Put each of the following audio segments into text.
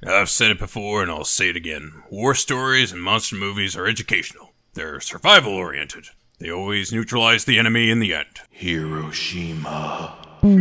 I've said it before and I'll say it again. War stories and monster movies are educational. They're survival-oriented. They always neutralize the enemy in the end. Hiroshima.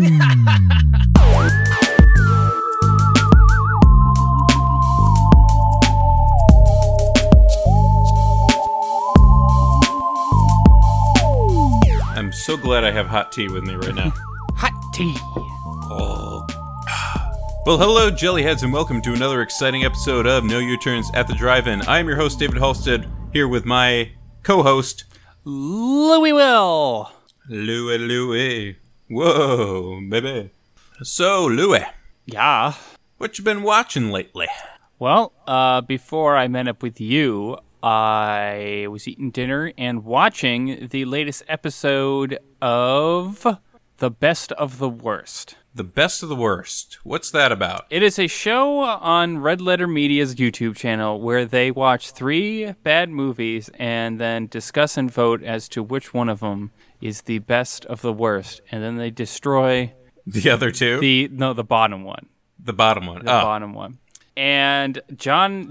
I'm so glad I have hot tea with me right now. Hot tea. Oh. Well, hello, Jellyheads, and welcome to another exciting episode of No U-Turns at the Drive-In. I am your host, David Halstead, here with my co-host, Louie Will. Louie. Whoa, baby. So, Louie. Yeah. What you been watching lately? Well, before I met up with you, I was eating dinner and watching the latest episode of The Best of the Worst. The Best of the Worst. What's that about? It is a show on Red Letter Media's YouTube channel where they watch 3 bad movies and then discuss and vote as to which one of them is the best of the worst. And then they destroy... The other two? The bottom one. The bottom one. The bottom one. And John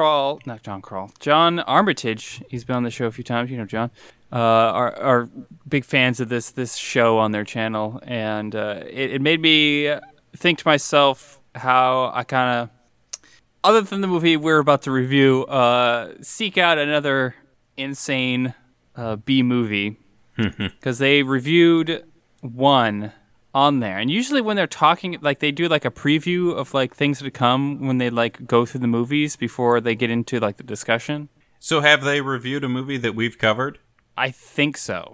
Armitage, he's been on the show a few times, you know John, are big fans of this show on their channel, and it made me think to myself how I kind of, other than the movie we're about to review, seek out another insane B movie, because they reviewed one on there, and usually when they're talking, like, they do like a preview of like things to come when they like go through the movies before they get into like the discussion. So have they reviewed a movie that we've covered? I think so.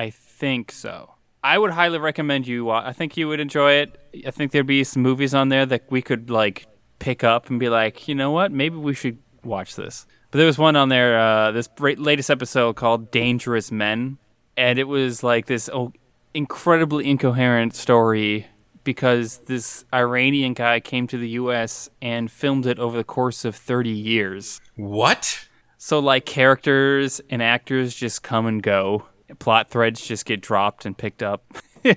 I would highly recommend you. I think you would enjoy it. I think there'd be some movies on there that we could like pick up and be like, you know what, maybe we should watch this. But there was one on there, this latest episode called Dangerous Men, and it was like this incredibly incoherent story because this Iranian guy came to the U.S. and filmed it over the course of 30 years. What? So, like, characters and actors just come and go. Plot threads just get dropped and picked up.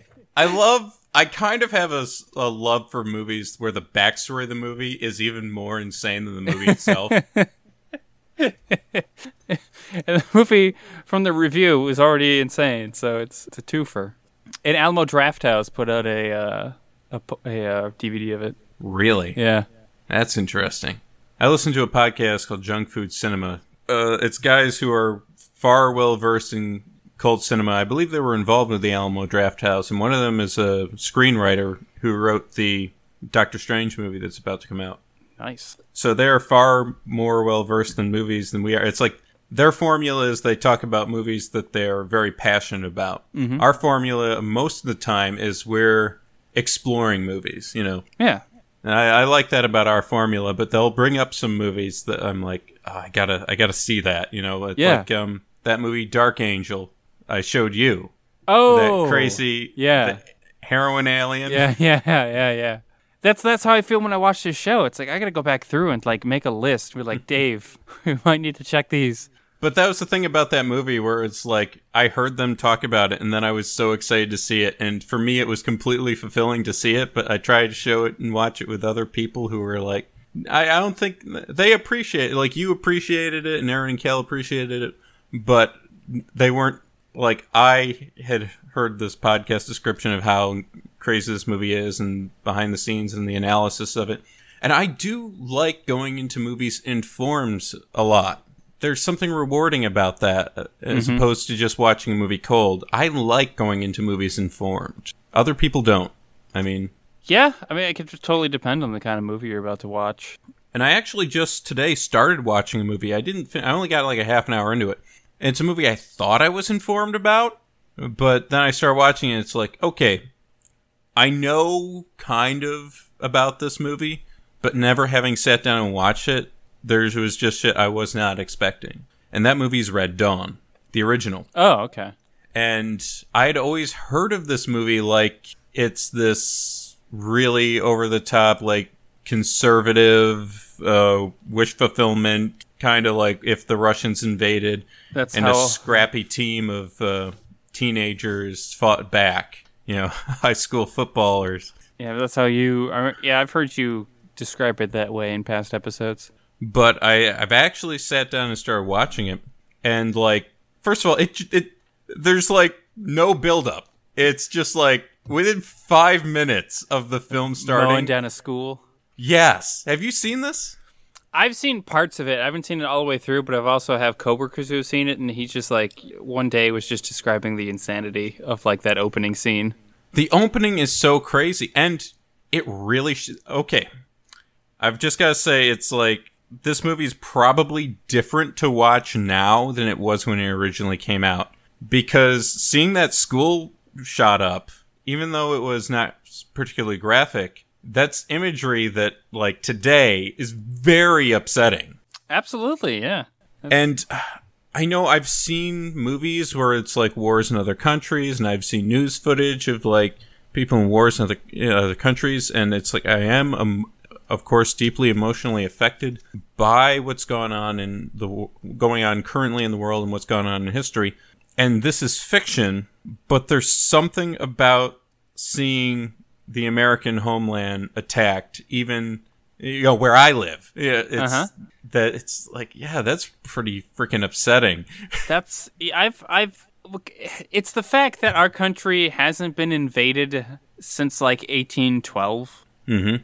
I kind of have a love for movies where the backstory of the movie is even more insane than the movie itself. And the movie from the review was already insane, so it's a twofer. And Alamo Drafthouse put out a DVD of it. Really? Yeah. That's interesting. I listened to a podcast called Junk Food Cinema. It's guys who are far well versed in cult cinema. I believe they were involved with the Alamo Drafthouse, and one of them is a screenwriter who wrote the Doctor Strange movie that's about to come out. Nice. So they're far more well versed in movies than we are. It's like their formula is they talk about movies that they're very passionate about. Mm-hmm. Our formula most of the time is we're exploring movies, you know. Yeah. And I like that about our formula, but they'll bring up some movies that I'm like, oh, I gotta see that, you know. It's like that movie Dark Angel I showed you. Oh, that crazy, the heroin alien. Yeah. That's how I feel when I watch this show. It's like I gotta go back through and like make a list. We're like, Dave, we might need to check these. But that was the thing about that movie where it's like, I heard them talk about it and then I was so excited to see it. And for me, it was completely fulfilling to see it, but I tried to show it and watch it with other people who were like, I don't think they appreciate it. Like, you appreciated it and Aaron and Cal appreciated it, but they weren't like, I had heard this podcast description of how crazy this movie is and behind the scenes and the analysis of it. And I do like going into movies informed a lot. There's something rewarding about that as opposed to just watching a movie cold. I like going into movies informed. Other people don't. Yeah, it could totally depend on the kind of movie you're about to watch. And I actually just today started watching a movie. I only got like a half an hour into it. And it's a movie I thought I was informed about, but then I started watching it. It's like, okay, I know kind of about this movie, but never having sat down and watched it, there was just shit I was not expecting. And that movie's Red Dawn, the original. Oh, okay. And I'd always heard of this movie like it's this really over-the-top, like, conservative wish fulfillment, kind of like if the Russians invaded a scrappy team of teenagers fought back, high school footballers. Yeah, that's how you... I've heard you describe it that way in past episodes. But I've actually sat down and started watching it, and like, first of all, it there's like no buildup. It's just like within 5 minutes of the film starting, Mowing down a school. Yes. Have you seen this? I've seen parts of it. I haven't seen it all the way through, but I've also have coworkers who have seen it, and he's just like, one day was just describing the insanity of like that opening scene. The opening is so crazy, and it really okay. I've just got to say, it's like, this movie's probably different to watch now than it was when it originally came out. Because seeing that school shot up, even though it was not particularly graphic, that's imagery that, like, today is very upsetting. Absolutely, yeah. And I know I've seen movies where it's like wars in other countries, and I've seen news footage of like people in wars in other countries, and it's like I am, of course, deeply emotionally affected by what's going on currently in the world and what's going on in history. And this is fiction, but there's something about seeing the American homeland attacked, even where I live. It's like, yeah, that's pretty freaking upsetting. Look, it's the fact that our country hasn't been invaded since like 1812. Mm-hmm.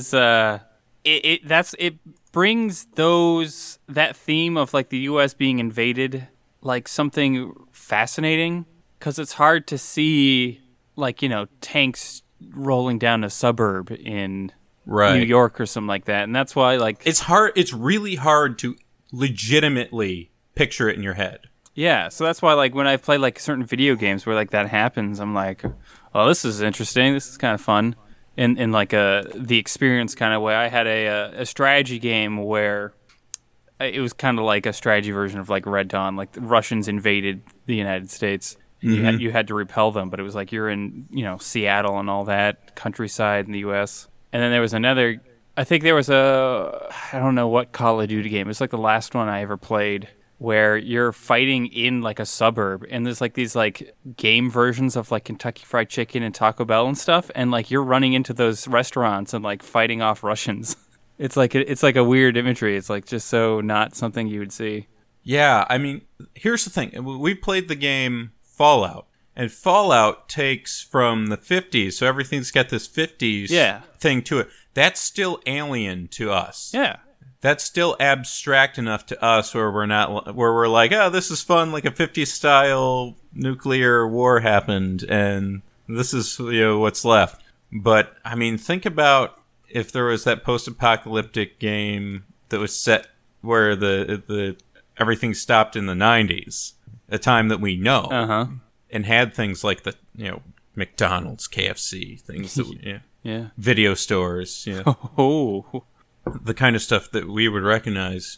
It brings that theme of like the U.S. being invaded like something fascinating, because it's hard to see like, tanks rolling down a suburb in New York or something like that, and that's why like it's really hard to legitimately picture it in your head. Yeah, so that's why like when I play like certain video games where like that happens, I'm like, oh, this is interesting, this is kind of fun in like the experience kind of way. I had a strategy game where it was kind of like a strategy version of like Red Dawn. Like the Russians invaded the United States. Mm-hmm. You had to repel them, but it was like you're in Seattle and all that countryside in the U.S. And then there was another. I think there was I don't know what Call of Duty game. It was like the last one I ever played, where you're fighting in like a suburb, and there's like these like game versions of like Kentucky Fried Chicken and Taco Bell and stuff, and like you're running into those restaurants and like fighting off Russians. It's like a weird imagery. It's like just so not something you would see. Yeah, I mean, here's the thing. We played the game Fallout, and Fallout takes from the 50s, so everything's got this 50s thing to it. That's still alien to us. Yeah. That's still abstract enough to us where we're like, oh, this is fun, like a 50s style nuclear war happened, and this is what's left. But I mean, think about if there was that post-apocalyptic game that was set where the everything stopped in the 90s, a time that we know, and had things like the McDonald's, KFC, things that video stores, Oh. The kind of stuff that we would recognize.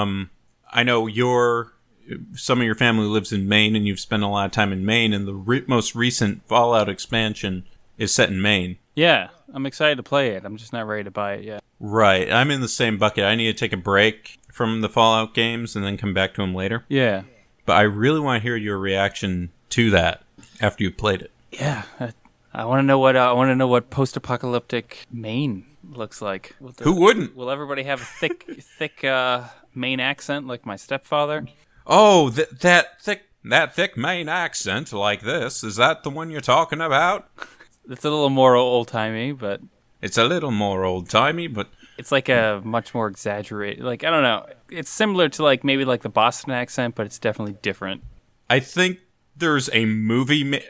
I know some of your family lives in Maine, and you've spent a lot of time in Maine, and the most recent Fallout expansion is set in Maine. Yeah, I'm excited to play it. I'm just not ready to buy it yet. Right. I'm in the same bucket. I need to take a break from the Fallout games and then come back to them later. Yeah. But I really want to hear your reaction to that after you've played it. Yeah. I want to know what post-apocalyptic Maine looks like. Who wouldn't? Will everybody have a thick Maine accent like my stepfather? Oh, that thick Maine accent like this. Is that the one you're talking about? It's a little more old-timey, but... It's a little more old-timey, but... It's like a much more exaggerated... Like, I don't know. It's similar to like maybe like the Boston accent, but it's definitely different. I think there's a movie and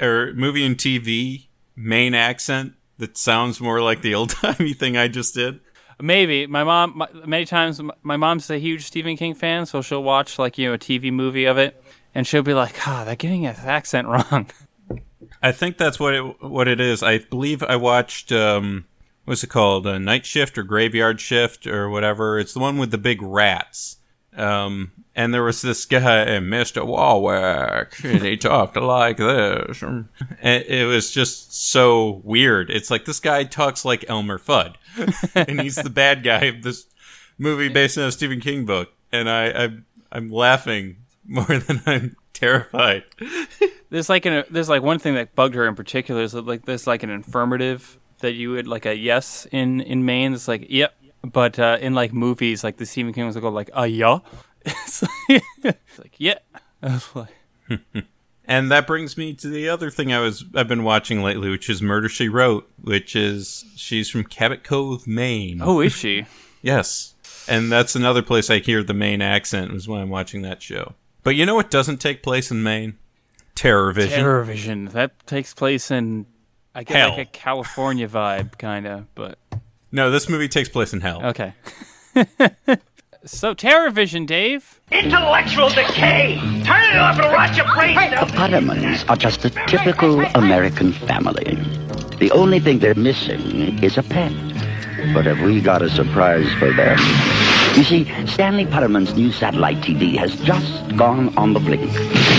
TV Maine accent that sounds more like the old-timey thing I just did. Maybe. Many times, my mom's a huge Stephen King fan, so she'll watch like a TV movie of it, and she'll be like, they're getting his accent wrong. I think that's what it is. I believe I watched, what's it called? Night Shift or Graveyard Shift or whatever. It's the one with the big rats. And there was this guy, Mr. Warwick, and he talked like this. And it was just so weird. It's like this guy talks like Elmer Fudd. And he's the bad guy of this movie based on a Stephen King book. And I'm laughing more than I'm terrified. There's like one thing that bugged her in particular is that like there's like an affirmative that you would like a yes in Maine. It's like, yep, But in like movies, like the Stephen King ones will go like, yeah. It's like, yeah. I was like, And that brings me to the other thing I've been watching lately, which is Murder, She Wrote, she's from Cabot Cove, Maine. oh, is she? Yes. And that's another place I hear the Maine accent was when I'm watching that show. But you know what doesn't take place in Maine? Terror Vision. Terror Vision. That takes place in, I guess, Hell. like a California vibe, kind of, but... No, this movie takes place in hell. Okay. So, Terror Vision, Dave. Intellectual decay! Turn it off and rot your brains out! The Pottermans are just a typical American family. The only thing they're missing is a pet. But have we got a surprise for them? You see, Stanley Potterman's new satellite TV has just gone on the blink.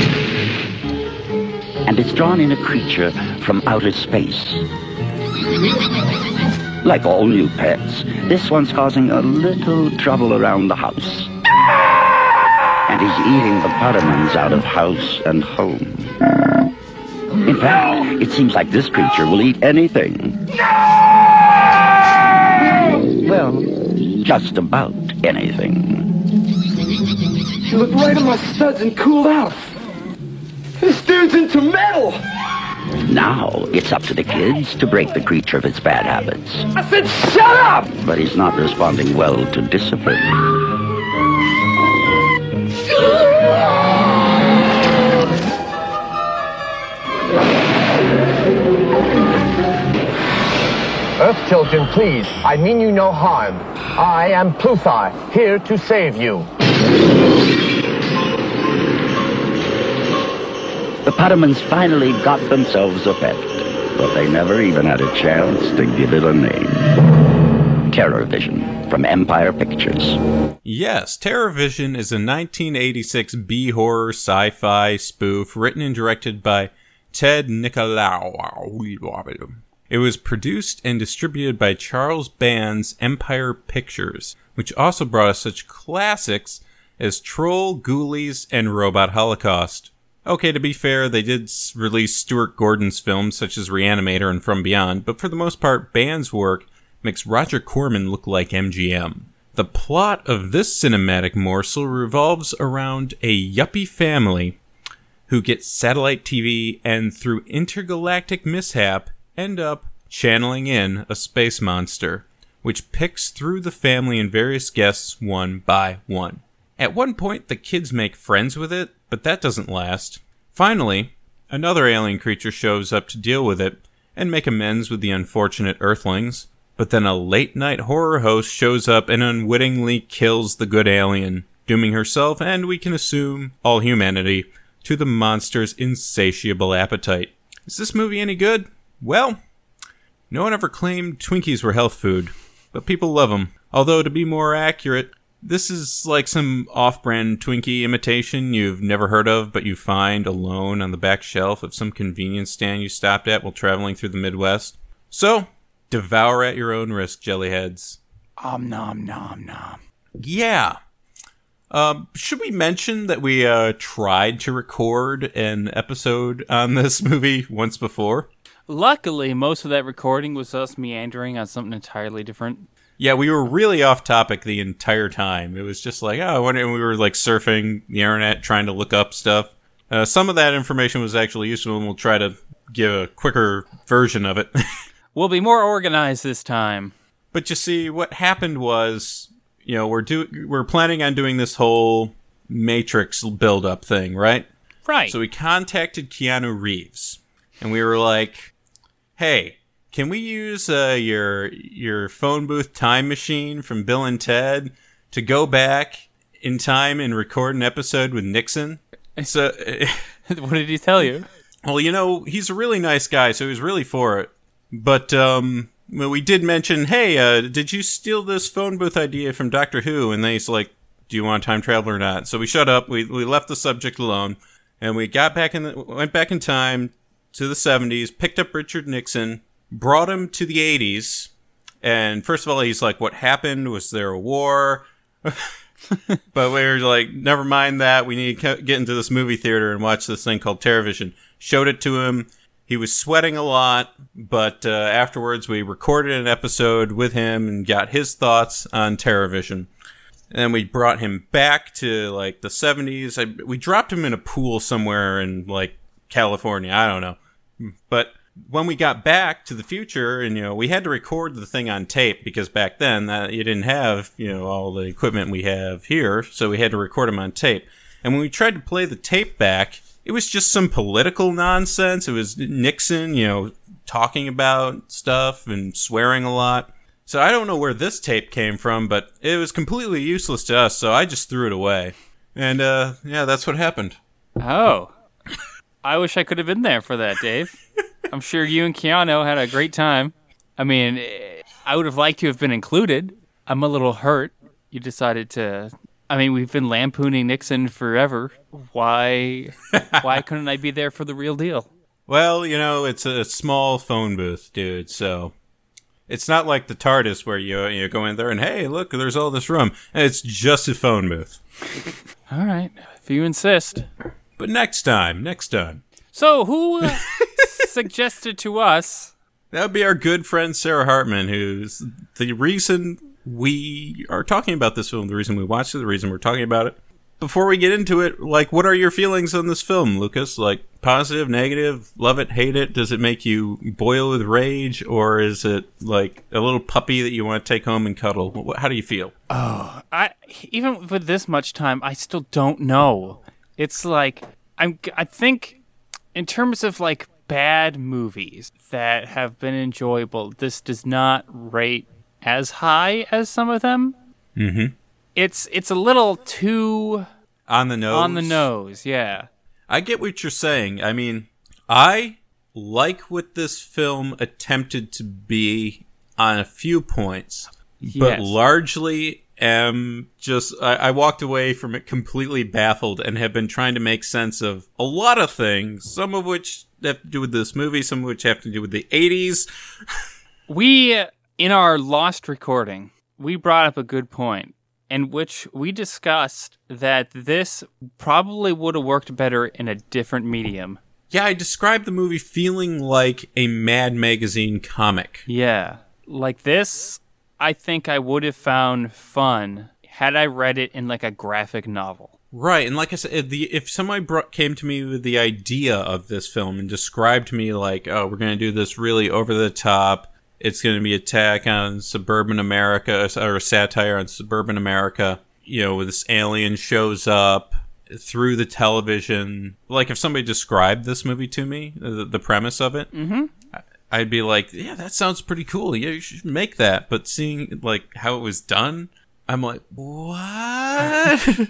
And it's drawn in a creature from outer space. Like all new pets, this one's causing a little trouble around the house. And he's eating the Pottermans out of house and home. In fact, it seems like this creature will eat anything. Well, just about anything. You looked right at my studs and cooled out. This dude's into metal! Now, it's up to the kids to break the creature of its bad habits. I said shut up! But he's not responding well to discipline. Earth children, please. I mean you no harm. I am Pluthar, here to save you. The Pottermans finally got themselves a pet, but they never even had a chance to give it a name. Terror Vision from Empire Pictures. Yes, Terror Vision is a 1986 B-horror sci-fi spoof written and directed by Ted Nicolau. It was produced and distributed by Charles Band's Empire Pictures, which also brought us such classics as Troll, Ghoulies, and Robot Holocaust. Okay, to be fair, they did release Stuart Gordon's films such as Reanimator and From Beyond, but for the most part, Band's work makes Roger Corman look like MGM. The plot of this cinematic morsel revolves around a yuppie family who get satellite TV and through intergalactic mishap end up channeling in a space monster, which picks through the family and various guests one by one. At one point, the kids make friends with it, but that doesn't last. Finally, another alien creature shows up to deal with it and make amends with the unfortunate Earthlings, but then a late-night horror host shows up and unwittingly kills the good alien, dooming herself and, we can assume, all humanity to the monster's insatiable appetite. Is this movie any good? Well, no one ever claimed Twinkies were health food, but people love them. Although, to be more accurate, this is like some off-brand Twinkie imitation you've never heard of, but you find alone on the back shelf of some convenience stand you stopped at while traveling through the Midwest. So, devour at your own risk, jellyheads. Nom nom nom. Yeah. Should we mention that we tried to record an episode on this movie once before? Luckily, most of that recording was us meandering on something entirely different. Yeah, we were really off topic the entire time. It was just like, we were like surfing the internet trying to look up stuff. Some of that information was actually useful, and we'll try to give a quicker version of it. We'll be more organized this time. But you see, what happened was, we're planning on doing this whole Matrix build-up thing, right? Right. So we contacted Keanu Reeves, and we were like, hey, can we use your phone booth time machine from Bill and Ted to go back in time and record an episode with Nixon? So, What did he tell you? Well, he's a really nice guy, so he was really for it. But we did mention, hey, did you steal this phone booth idea from Doctor Who? And then he's like, do you want to time travel or not? So we shut up. We left the subject alone, and we went back in time to the 70s, picked up Richard Nixon, brought him to the 80s, and first of all, he's like, what happened? Was there a war? But we were like, never mind that. We need to get into this movie theater and watch this thing called Terror Vision. Showed it to him. he was sweating a lot, but afterwards we recorded an episode with him and got his thoughts on TerraVision. And then we brought him back to, like, the 70s. We dropped him in a pool somewhere in, like, California. I don't know. But when we got back to the future, and, you know, we had to record the thing on tape because back then you didn't have, you know, all the equipment we have here. So we had to record him on tape. And when we tried to play the tape back, it was just some political nonsense. It was Nixon, you know, talking about stuff and swearing a lot. So I don't know where this tape came from, but it was completely useless to us, so I just threw it away. And, yeah, that's what happened. Oh. I wish I could have been there for that, Dave. I'm sure you and Keanu had a great time. I mean, I would have liked to have been included. I'm a little hurt. You decided to... I mean, we've been lampooning Nixon forever. Why couldn't I be there for the real deal? Well, you know, it's a small phone booth, dude, so... It's not like the TARDIS where you go in there and, hey, look, there's all this room. And it's just a phone booth. All right, if you insist. But next time. So, who suggested to us... That would be our good friend Sarah Hartman, who's the reason we are talking about this film, the reason we watched it, the reason we're talking about it. Before we get into it, like, what are your feelings on this film, Lucas? Like, positive, negative, love it, hate it? Does it make you boil with rage? Or is it, like, a little puppy that you want to take home and cuddle? How do you feel? Oh, even with this much time, I still don't know. It's like, I think, in terms of, like, bad movies that have been enjoyable, this does not rate as high as some of them. Mm-hmm. It's a little too... On the nose? On the nose, yeah. I get what you're saying. I mean, I like what this film attempted to be on a few points, but largely am just... I walked away from it completely baffled and have been trying to make sense of a lot of things, some of which have to do with this movie, some of which have to do with the 80s. We, in our lost recording, we brought up a good point, in which we discussed that this probably would have worked better in a different medium. Yeah, I described the movie feeling like a Mad Magazine comic. Yeah. Like this, I think I would have found fun had I read it in like a graphic novel. Right, and like I said, if somebody came to me with the idea of this film and described to me like, oh, we're going to do this really over-the-top, it's going to be attack on suburban America, or a satire on suburban America. You know, this alien shows up through the television. Like, if somebody described this movie to me, the premise of it, I'd be like, yeah, that sounds pretty cool. Yeah, you should make that. But seeing, like, how it was done, I'm like, what?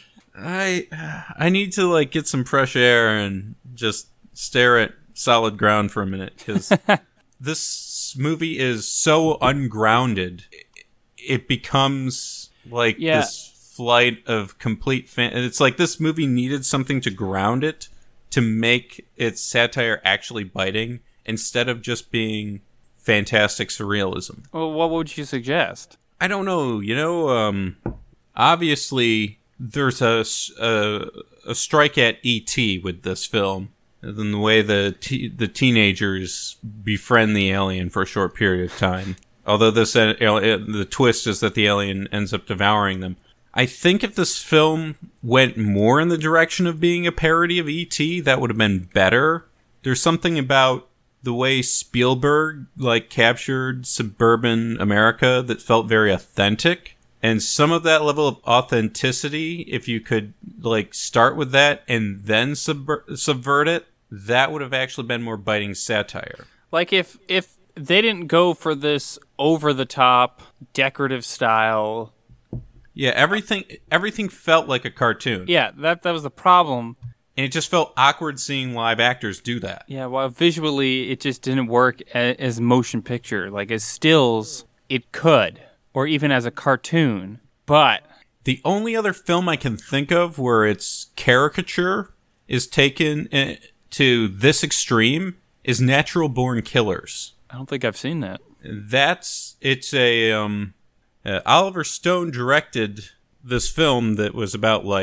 I need to, like, get some fresh air and just stare at solid ground for a minute, because this movie is so ungrounded, it becomes like this flight of complete it's like this movie needed something to ground it to make its satire actually biting instead of just being fantastic surrealism. Well, what would you suggest? I don't know. You know, obviously there's a strike at E.T. with this film. Than the way the teenagers befriend the alien for a short period of time. Although the twist is that the alien ends up devouring them. I think if this film went more in the direction of being a parody of E.T., that would have been better. There's something about the way Spielberg captured suburban America that felt very authentic. And some of that level of authenticity, if you could start with that and then subvert it, that would have actually been more biting satire. Like if they didn't go for this over-the-top, decorative style... Yeah, everything felt like a cartoon. Yeah, that was the problem. And it just felt awkward seeing live actors do that. Yeah, well, visually, it just didn't work as motion picture. Like, as stills, it could. Or even as a cartoon. But... The only other film I can think of where its caricature is taken to this extreme is Natural Born Killers. I don't think I've seen that. It's a Oliver Stone directed this film that was about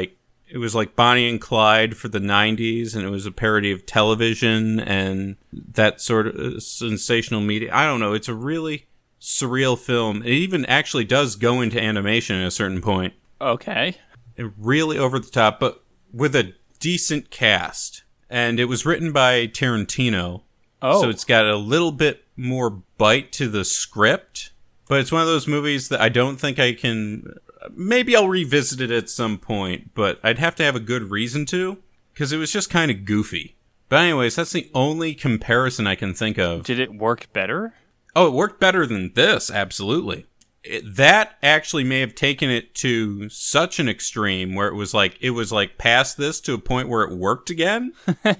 it was like Bonnie and Clyde for the 90s, and it was a parody of television and that sort of sensational media. I don't know. It's a really surreal film. It even actually does go into animation at a certain point. Okay. Really over the top, but with a decent cast. And it was written by Tarantino. Oh. So it's got a little bit more bite to the script. But it's one of those movies that I don't think I can... Maybe I'll revisit it at some point, but I'd have to have a good reason to, because it was just kind of goofy. But anyways, that's the only comparison I can think of. Did it work better? Oh, it worked better than this, absolutely. That actually may have taken it to such an extreme where it was like past this to a point where it worked again.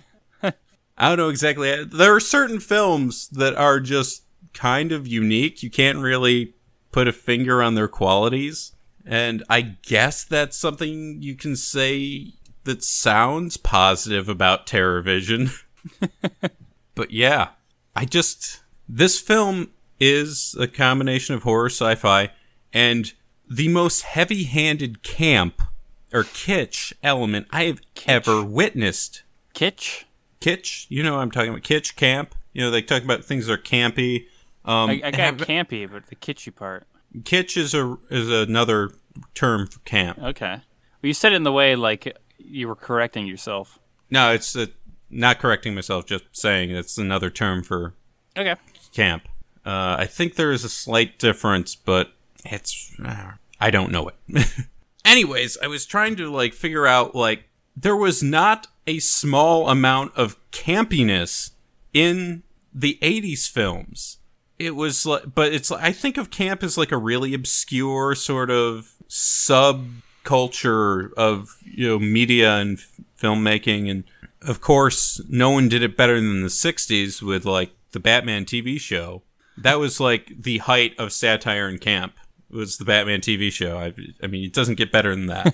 I don't know exactly. There are certain films that are just kind of unique. You can't really put a finger on their qualities. And I guess that's something you can say that sounds positive about TerrorVision. But yeah, this film is a combination of horror, sci-fi, and the most heavy-handed camp or kitsch element I have ever witnessed. Kitsch? Kitsch? You know what I'm talking about. Kitsch, camp. You know, they talk about things that are campy. I got campy, but the kitschy part. Kitsch is another term for camp. Okay. Well, you said it in the way like you were correcting yourself. No, it's not correcting myself, just saying it's another term for camp. I think there is a slight difference, but I don't know it. Anyways, I was trying to figure out there was not a small amount of campiness in the 80s films. It was I think of camp as a really obscure sort of subculture of, media and filmmaking. And of course, no one did it better than the 60s with the Batman TV show. That was the height of satire and camp, was the Batman TV show. I mean, it doesn't get better than that.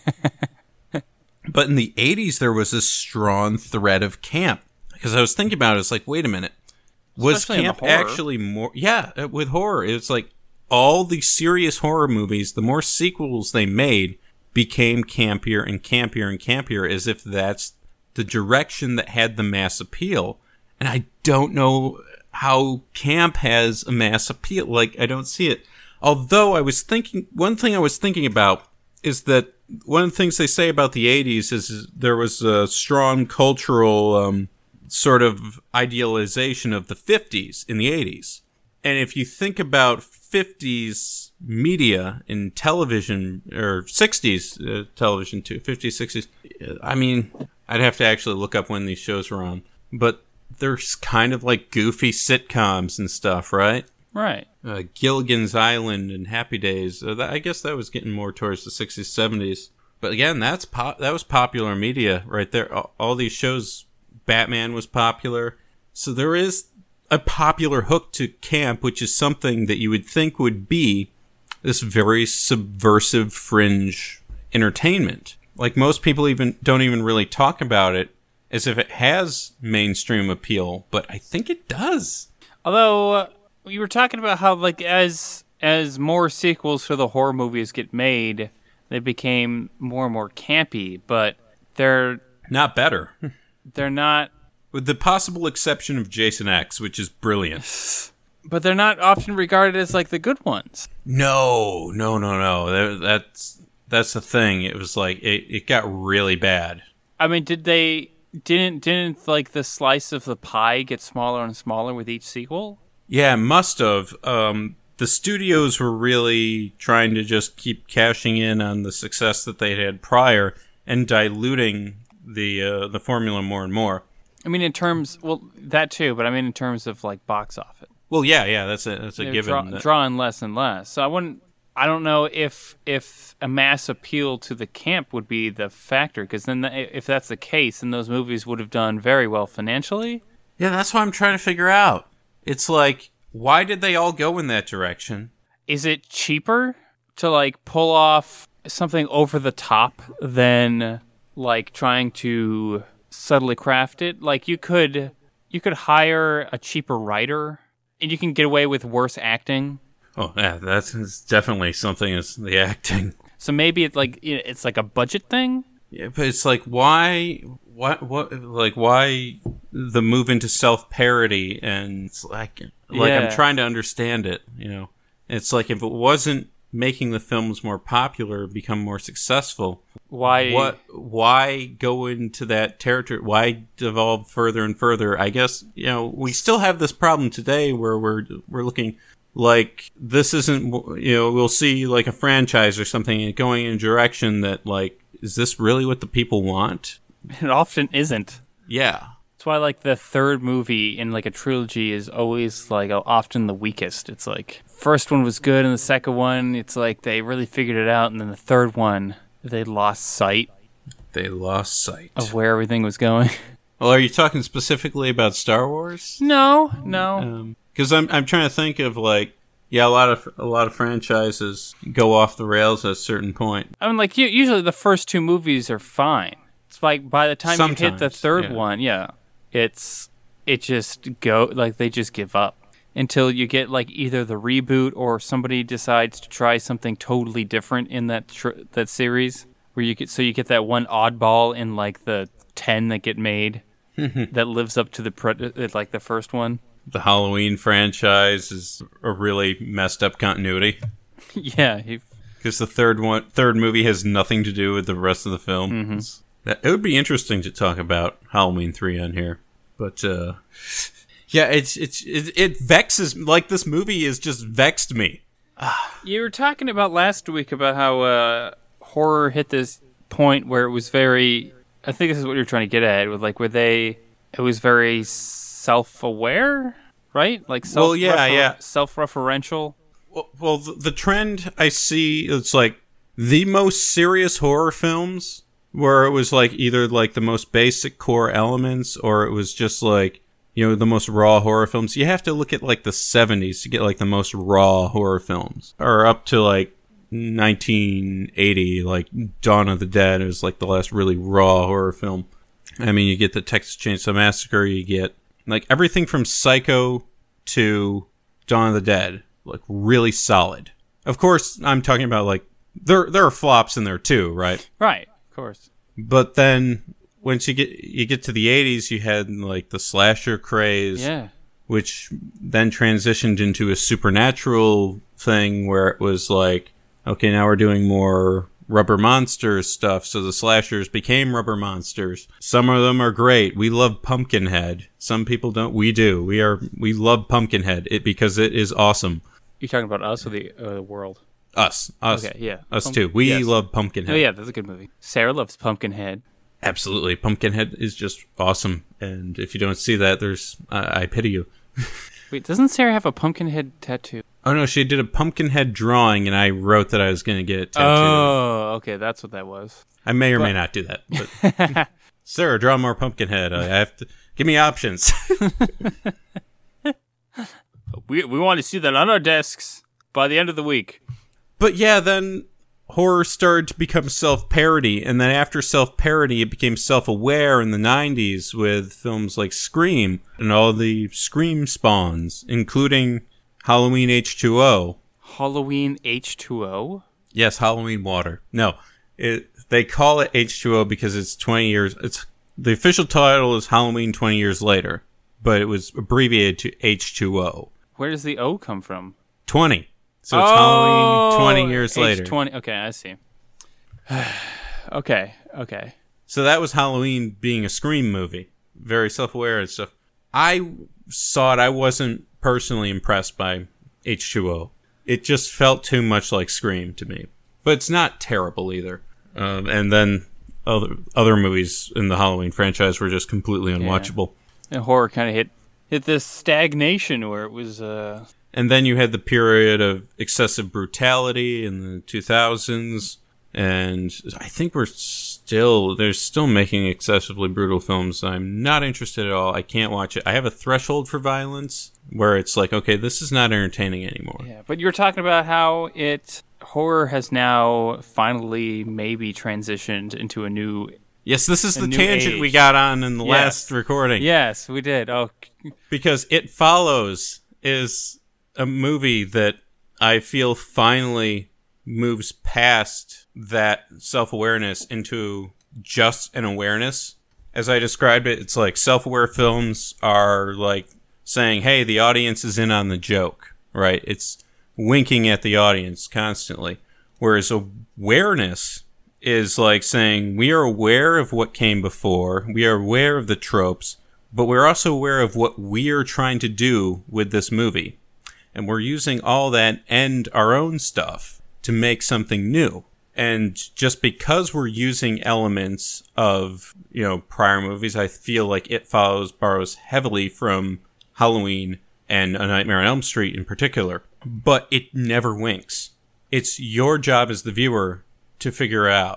But in the 80s, there was a strong thread of camp. Because I was thinking about it, it's wait a minute. Was Especially camp actually more... Yeah, with horror. It's all the serious horror movies, the more sequels they made, became campier and campier and campier, as if that's the direction that had the mass appeal. And I don't know how camp has a mass appeal. I don't see it. Although one thing I was thinking about is that one of the things they say about the 80s is there was a strong cultural sort of idealization of the 50s in the 80s. And if you think about 50s media in television, or 60s television too, 50s, 60s, I mean, I'd have to actually look up when these shows were on. But there's kind of goofy sitcoms and stuff, right? Right. Gilligan's Island and Happy Days. I guess that was getting more towards the 60s, 70s. But again, that was popular media right there. All these shows, Batman was popular. So there is a popular hook to camp, which is something that you would think would be this very subversive fringe entertainment. Most people don't even really talk about it as if it has mainstream appeal, but I think it does. Although you were talking about how as more sequels for the horror movies get made, they became more and more campy, but they're not better. They're not, with the possible exception of Jason X, which is brilliant. But they're not often regarded as the good ones. No. That's the thing. It was it got really bad. I mean, didn't the slice of the pie get smaller and smaller with each sequel? Yeah, it must have. The studios were really trying to just keep cashing in on the success that they had prior and diluting the formula more and more. I mean, that too, but I mean in terms of box office. Well, yeah, that's a given. Drawing less and less. So I don't know if a mass appeal to the camp would be the factor, because then if that's the case, then those movies would have done very well financially. Yeah, that's what I'm trying to figure out. It's why did they all go in that direction? Is it cheaper to pull off something over the top than trying to subtly craft it? You could hire a cheaper writer and you can get away with worse acting. Oh yeah, that's definitely something. Is the acting. So maybe it's it's a budget thing. Yeah, but it's like, why the move into self-parody? And it's like I'm trying to understand it, you know. It's like, if it wasn't making the films more popular, become more successful, why go into that territory? Why devolve further and further? I guess, you know, we still have this problem today where we're looking like, this isn't, you know, we'll see like a franchise or something going in a direction that, like, is this really what the people want? It often isn't. Yeah. That's why, like, the third movie in, like, a trilogy is always, like, often the weakest. It's like, first one was good, and the second one, it's like they really figured it out, and then the third one, they lost sight. They lost sight of where everything was going. Well, are you talking specifically about Star Wars? No. Because I'm trying to think of, like, yeah, a lot of franchises go off the rails at a certain point. I mean, like, usually the first two movies are fine. It's like, by the time you hit the third one, it just they just give up until you get, like, either the reboot or somebody decides to try something totally different in that series, where you get that one oddball in, like, the 10 that get made that lives up to the first one. The Halloween franchise is a really messed up continuity. Yeah, because the third movie has nothing to do with the rest of the film. Mm-hmm. It would be interesting to talk about Halloween 3 on here, but yeah, it vexes, like, this movie has just vexed me. You were talking about last week about how horror hit this point where it was very, I think this is what you're trying to get at, with, like, it was very self-aware, right? Like, self-referential. Well, the trend I see, it's like the most serious horror films where it was like either like the most basic core elements, or it was just like, you know, the most raw horror films. You have to look at like the 70s to get like the most raw horror films, or up to like 1980, like Dawn of the Dead is like the last really raw horror film. I mean, you get the Texas Chainsaw Massacre, you get like everything from Psycho to Dawn of the Dead, like really solid. Of course, I'm talking about like there are flops in there too, right? Right, of course. But then once you get to the 80s, you had like the slasher craze, which then transitioned into a supernatural thing where it was like, okay, now we're doing more rubber monsters stuff, so the slashers became rubber monsters. Some of them are great. We love Pumpkinhead. Some people don't. We do. We love Pumpkinhead because it is awesome. You talking about us or the world? Us. Okay, yeah. Us too. We love Pumpkinhead. Oh yeah, that's a good movie. Sarah loves Pumpkinhead. Absolutely. Pumpkinhead is just awesome. And if you don't see that, I pity you. Wait, doesn't Sarah have a Pumpkinhead tattoo? Oh, no, she did a Pumpkinhead drawing, and I wrote that I was going to get it tattooed. Oh, okay, that's what that was. I may or may not do that. But Sarah, draw more Pumpkinhead. I have to... Give me options. We want to see that on our desks by the end of the week. But yeah, then horror started to become self-parody, and then after self-parody, it became self-aware in the 90s with films like Scream and all the Scream spawns, including Halloween H2O. Halloween H2O? Yes, Halloween water. No, they call it H2O because it's 20 years... The official title is Halloween 20 Years Later, but it was abbreviated to H2O. Where does the O come from? 20. So it's Halloween 20 years later. H20. Okay, I see. Okay. So that was Halloween being a Scream movie. Very self-aware and stuff. I saw it. I wasn't personally impressed by H2O. It just felt too much like Scream to me. But it's not terrible either. And then other movies in the Halloween franchise were just completely unwatchable. Yeah. And horror kind of hit this stagnation where it was... And then you had the period of excessive brutality in the 2000s, and I think they're still making excessively brutal films. I'm not interested at all. I can't watch it. I have a threshold for violence where it's like, okay, this is not entertaining anymore. Yeah, but you were talking about how horror has now finally maybe transitioned into a new... Yes, this is the tangent we got on in the last recording. Yes, we did. Oh, because It Follows is a movie that I feel finally moves past that self-awareness into just an awareness. As I described it, it's like self-aware films are like saying, hey, the audience is in on the joke, right? It's winking at the audience constantly. Whereas awareness is like saying, we are aware of what came before, we are aware of the tropes, but we're also aware of what we are trying to do with this movie. And we're using all that and our own stuff to make something new. And just because we're using elements of, prior movies, I feel like It Follows borrows heavily from Halloween and A Nightmare on Elm Street in particular. But it never winks. It's your job as the viewer to figure out,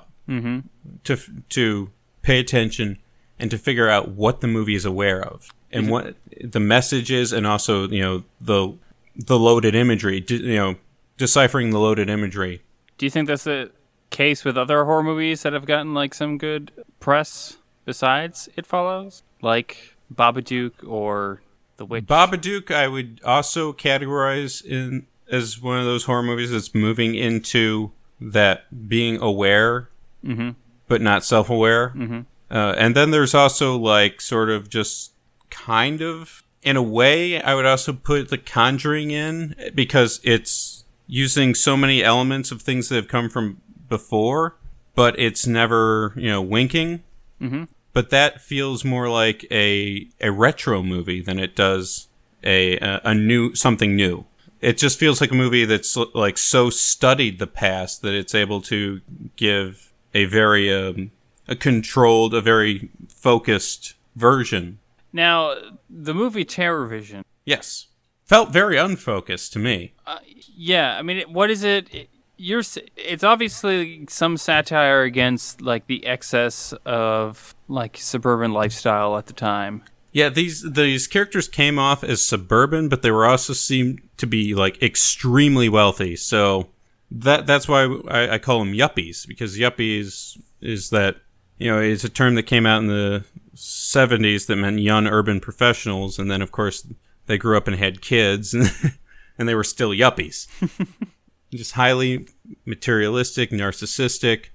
to pay attention, and to figure out what the movie is aware of. And what the message is, and also, the loaded imagery, deciphering the loaded imagery. Do you think that's the case with other horror movies that have gotten like some good press besides It Follows, like Babadook or The Witch? Babadook I would also categorize as one of those horror movies that's moving into that being aware but not self-aware. And then there's also like sort of just kind of, in a way, I would also put The Conjuring in, because it's using so many elements of things that have come from before, but it's never, winking. But that feels more like a retro movie than it does a new, something new. It just feels like a movie that's like so studied the past that it's able to give a very a controlled, a very focused version. Now, the movie Terror Vision. Yes. Felt very unfocused to me. Yeah, I mean, what is it? It's obviously some satire against like the excess of like suburban lifestyle at the time. Yeah, these characters came off as suburban, but they were also seemed to be like extremely wealthy. So that's why I call them yuppies, because yuppies is that, it's a term that came out in the 70s that meant young urban professionals, and then of course they grew up and had kids, and they were still yuppies. Just highly materialistic, narcissistic.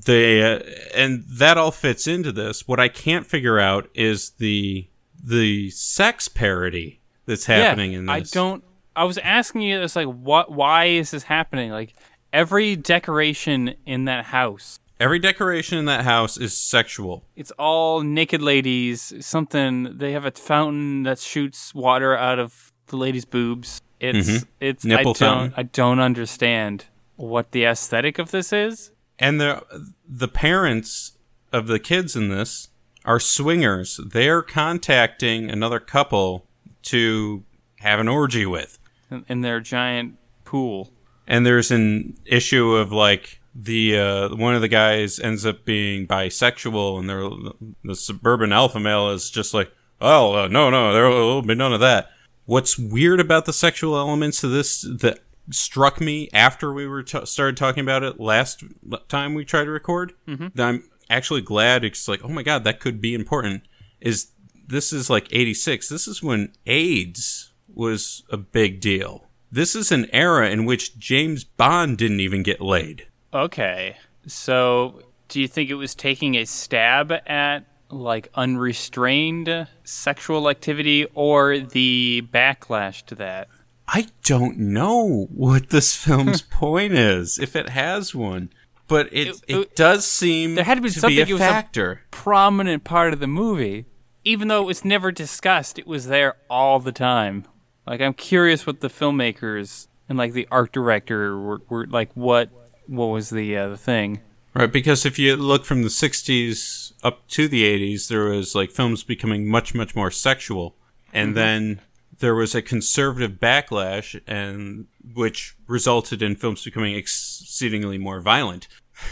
And that all fits into this. What I can't figure out is the sex parody that's happening in this. I was asking you this, like, why is this happening? Like, every decoration in that house. Every decoration in that house is sexual. It's all naked ladies. They have a fountain that shoots water out of the lady's boobs. It's nipple fountain. I don't understand what the aesthetic of this is. And the parents of the kids in this are swingers. They're contacting another couple to have an orgy with. In their giant pool. And there's an issue of like the one of the guys ends up being bisexual, and the suburban alpha male is just like, oh, no, there will be none of that. What's weird about the sexual elements of this that struck me after we were started talking about it last time we tried to record, that I'm actually glad, it's like, oh my god, that could be important, is this is like 86. This is when AIDS was a big deal. This is an era in which James Bond didn't even get laid. Okay. So, do you think it was taking a stab at like unrestrained sexual activity, or the backlash to that? I don't know what this film's point is, if it has one. But it does seem there had to be something. A factor. It was a prominent part of the movie. Even though it was never discussed, it was there all the time. Like, I'm curious what the filmmakers and like the art director were like. What was the thing? Right, because if you look from the 60s up to the 80s, there was like films becoming much, much more sexual. And then there was a conservative backlash, and which resulted in films becoming exceedingly more violent.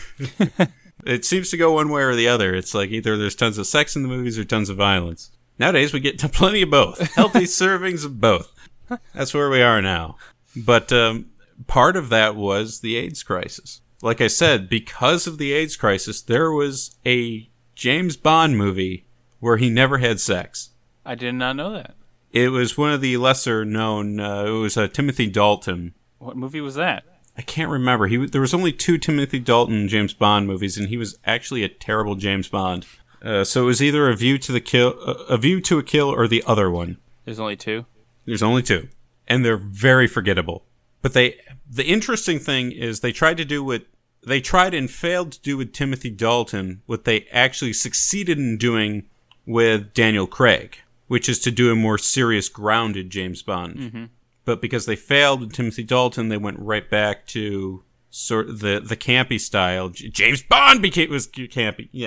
It seems to go one way or the other. It's like either there's tons of sex in the movies or tons of violence. Nowadays, we get to plenty of both. Healthy servings of both. That's where we are now. But part of that was the AIDS crisis. Like I said, because of the AIDS crisis, there was a James Bond movie where he never had sex. I did not know that. It was one of the lesser known. It was Timothy Dalton. What movie was that? I can't remember. There was only 2 Timothy Dalton James Bond movies, and he was actually a terrible James Bond. So it was either A View to a Kill, or the other one. There's only 2? There's only 2. And they're very forgettable. But the interesting thing is they tried and failed to do with Timothy Dalton what they actually succeeded in doing with Daniel Craig, which is to do a more serious, grounded James Bond. Mm-hmm. But because they failed with Timothy Dalton, they went right back to sort of the campy style. James Bond was campy. Yeah.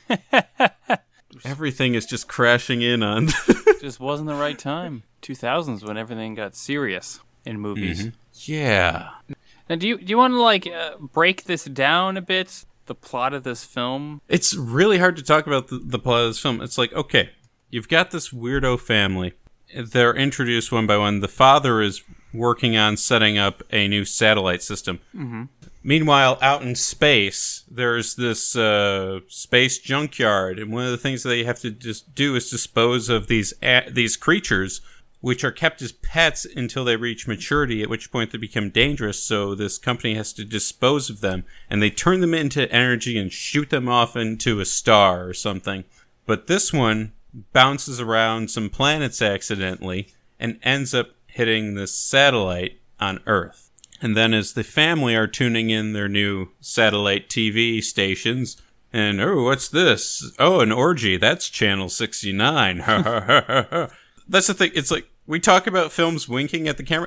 Everything is just crashing in on. Just wasn't the right time. 2000s when everything got serious in movies. Mm-hmm. Yeah. Now, do you want to break this down a bit? The plot of this film? It's really hard to talk about the plot of this film. It's like, okay, you've got this weirdo family. They're introduced one by one. The father is working on setting up a new satellite system. Mm-hmm. Meanwhile, out in space, there's this space junkyard, and one of the things that they have to just do is dispose of these creatures, which are kept as pets until they reach maturity, at which point they become dangerous, so this company has to dispose of them, and they turn them into energy and shoot them off into a star or something. But this one bounces around some planets accidentally and ends up hitting this satellite on Earth. And then as the family are tuning in their new satellite TV stations, and, oh, what's this? Oh, an orgy. That's Channel 69. That's the thing. It's like, we talk about films winking at the camera.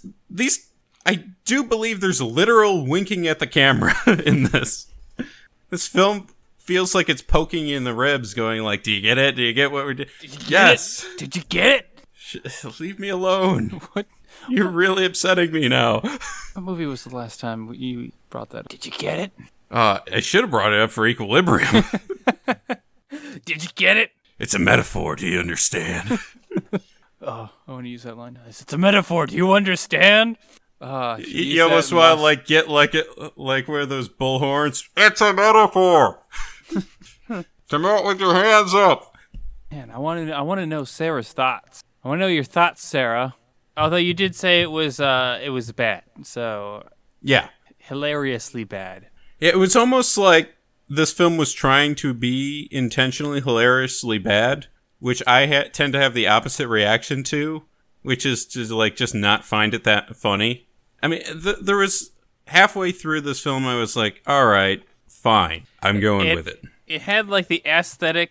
I do believe there's literal winking at the camera in this. This film feels like it's poking you in the ribs, going like, do you get it? Do you get what we're doing? Yes. Did you get it? Leave me alone. What? You're really upsetting me now. What movie was the last time you brought that up? Did you get it? I should have brought it up for Equilibrium. Did you get it? It's a metaphor. Do you understand? Oh, I want to use that line. It's a metaphor. Do you understand? You almost want to get like where those bullhorns. It's a metaphor. Come out with your hands up. Man, I want to know Sarah's thoughts. I want to know your thoughts, Sarah. Although you did say it was bad. So yeah, hilariously bad. Yeah, it was almost like this film was trying to be intentionally hilariously bad, which I tend to have the opposite reaction to, which is to just not find it that funny. I mean, there was halfway through this film, I was like, all right, fine, I'm going with it. It had like the aesthetic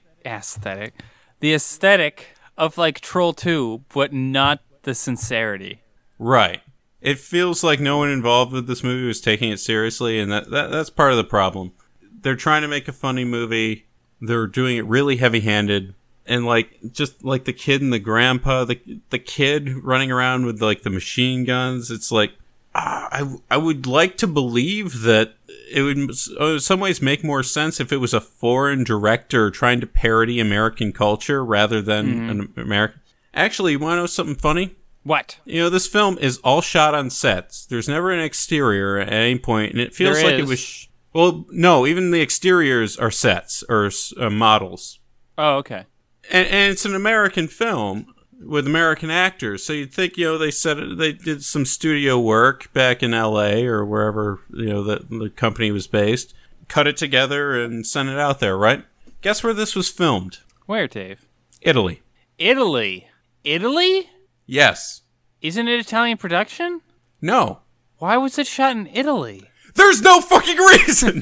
of like Troll 2, but not the sincerity. Right. It feels like no one involved with this movie was taking it seriously, and that's part of the problem. They're trying to make a funny movie. They're doing it really heavy-handed. And, just like the kid and the grandpa, the kid running around with, the machine guns, it's like, I would like to believe that it would, in some ways, make more sense if it was a foreign director trying to parody American culture rather than an American. Actually, you want to know something funny? What? This film is all shot on sets. There's never an exterior at any point, and it feels like it was... Well, no, even the exteriors are sets, or models. Oh, okay. And it's an American film with American actors, so you'd think they did some studio work back in L.A. or wherever the company was based, cut it together and sent it out there, right? Guess where this was filmed? Where, Dave? Italy. Italy? Yes. Isn't it Italian production? No. Why was it shot in Italy? There's no fucking reason.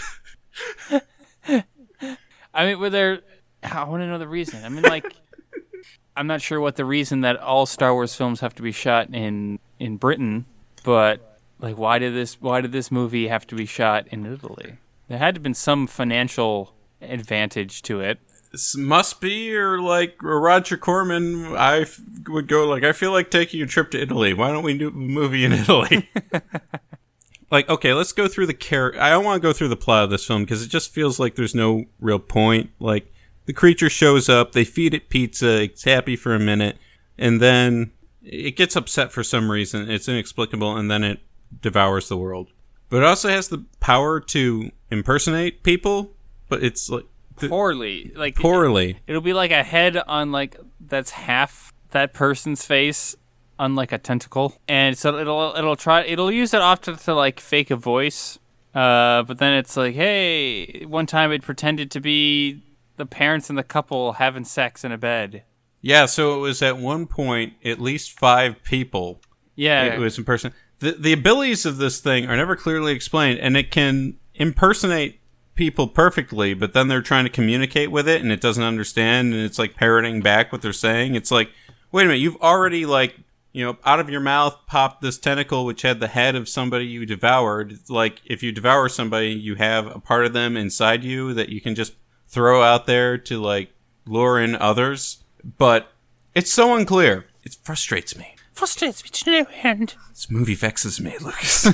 I mean, I want to know the reason. I mean, I'm not sure what the reason that all Star Wars films have to be shot in Britain, but why did this movie have to be shot in Italy? There had to have been some financial advantage to it. This must be, or Roger Corman, I would go I feel like taking a trip to Italy. Why don't we do a movie in Italy? Okay, let's go through the character. I don't want to go through the plot of this film because it just feels like there's no real point. The creature shows up, they feed it pizza, it's happy for a minute, and then it gets upset for some reason. It's inexplicable, and then it devours the world. But it also has the power to impersonate people, but it's poorly. Poorly. It'll be like a head on that's half that person's face, unlike a tentacle, and so it'll use it often to like fake a voice. But then it's like, hey, one time it pretended to be the parents in the couple having sex in a bed. Yeah, so it was at one point at least 5 people. Yeah, it was in person. The abilities of this thing are never clearly explained, and it can impersonate people perfectly, but then they're trying to communicate with it and it doesn't understand, and it's like parroting back what they're saying. It's like, wait a minute, you've already like, you know, out of your mouth popped this tentacle which had the head of somebody you devoured. Like, if you devour somebody, you have a part of them inside you that you can just throw out there to like lure in others. But it's so unclear. It frustrates me. Frustrates me to no end. This movie vexes me, Lucas.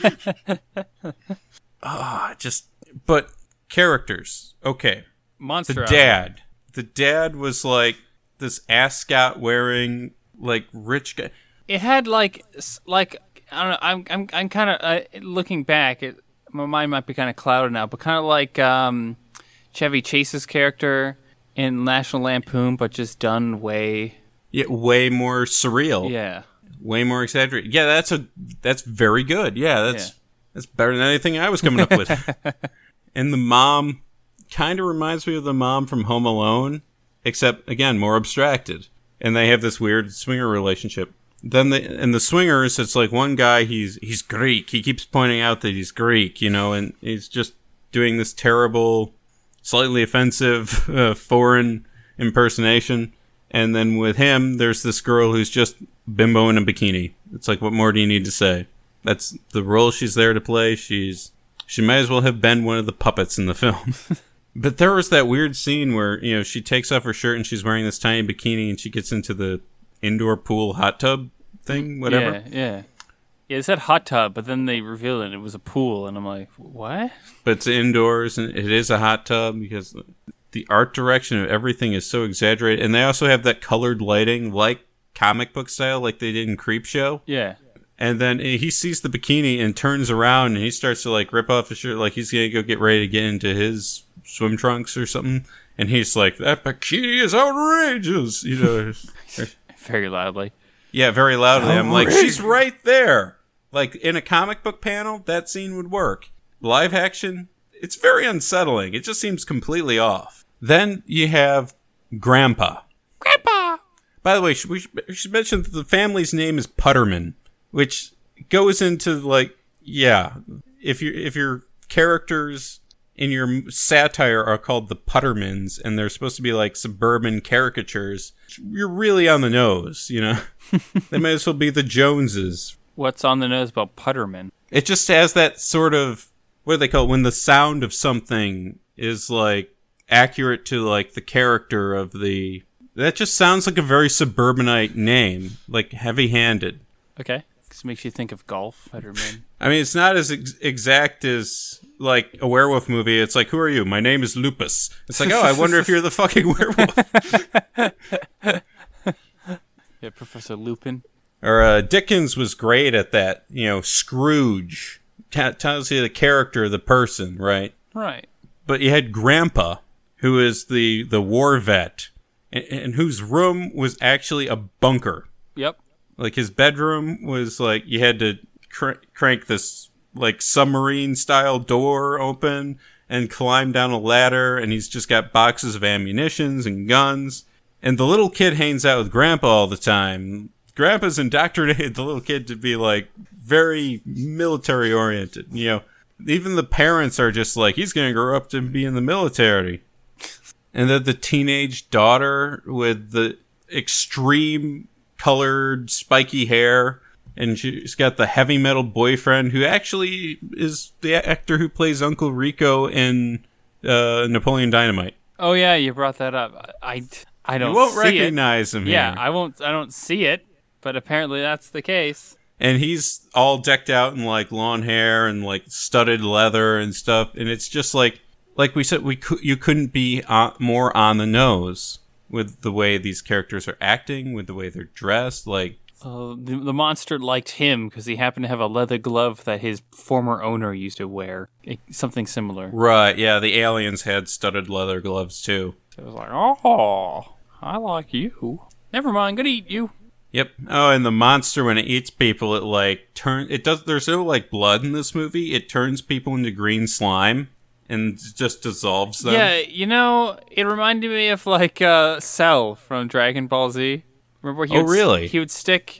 But characters. Okay. Monster. The dad was like this ascot wearing like rich guy. It had like I don't know. I'm kind of looking back. My mind might be kind of clouded now, but kind of like Chevy Chase's character in National Lampoon, but just done way more surreal. Yeah. Way more exaggerated. Yeah, that's very good. Yeah, that's better than anything I was coming up with. And the mom kind of reminds me of the mom from Home Alone, except again more abstracted. And they have this weird swinger relationship. Then the swingers, it's like one guy, he's Greek. He keeps pointing out that he's Greek, you know, and he's just doing this terrible, slightly offensive foreign impersonation. And then with him, there's this girl who's just bimbo in a bikini. It's like, what more do you need to say? That's the role she's there to play. She might as well have been one of the puppets in the film. But there was that weird scene where, you know, she takes off her shirt and she's wearing this tiny bikini and she gets into the indoor pool hot tub thing, whatever. Yeah, it said hot tub, but then they revealed it was a pool, and I'm like, what? But it's indoors, and it is a hot tub because the art direction of everything is so exaggerated. And they also have that colored lighting, like comic book style, like they did in Creepshow. Yeah. And then he sees the bikini and turns around and he starts to like rip off his shirt like he's going to go get ready to get into his swim trunks or something. And he's like, that bikini is outrageous, you know. Very loudly. Yeah, very loudly. I'm like, she's right there. Like in a comic book panel, that scene would work. Live action, it's very unsettling. It just seems completely off. Then you have Grandpa. By the way, we should mention that the family's name is Putterman, which goes into like, yeah, if your characters in your satire are called the Puttermans and they're supposed to be like suburban caricatures, you're really on the nose, you know? They might as well be the Joneses. What's on the nose about Putterman? It just has that sort of, what do they call it? When the sound of something is like accurate to like the character of the, that just sounds like a very suburbanite name, like heavy-handed. Okay. This makes you think of golf, Putterman. I mean, it's not as exact as like a werewolf movie. It's like, who are you? My name is Lupus. It's like, oh, I wonder if you're the fucking werewolf. Yeah, Professor Lupin. Or Dickens was great at that. You know, Scrooge tells you the character of the person, right? Right. But you had Grandpa, who is the war vet, and whose room was actually a bunker. Yep. Like his bedroom was like you had to crank this like submarine style door open and climb down a ladder, and he's just got boxes of ammunitions and guns. And the little kid hangs out with Grandpa all the time. Grandpa's indoctrinated the little kid to be like very military oriented. You know, even the parents are just like, he's going to grow up to be in the military. And then the teenage daughter with the extreme colored spiky hair, and she's got the heavy metal boyfriend who actually is the actor who plays Uncle Rico in Napoleon Dynamite. Oh yeah, you brought that up. I don't. You won't see recognize him. Yeah, here. I won't. I don't see it, but apparently that's the case. And he's all decked out in like long hair and like studded leather and stuff, and it's just like we said, you couldn't be more on the nose with the way these characters are acting, with the way they're dressed. Like the monster liked him because he happened to have a leather glove that his former owner used to wear, something similar. Right? Yeah, the aliens had studded leather gloves too. So it was like, oh, I like you. Never mind, gonna eat you. Yep. Oh, and the monster, when it eats people, there's no like blood in this movie. It turns people into green slime and just dissolves them. Yeah, it reminded me of like Cell from Dragon Ball Z. Remember really? He'd stick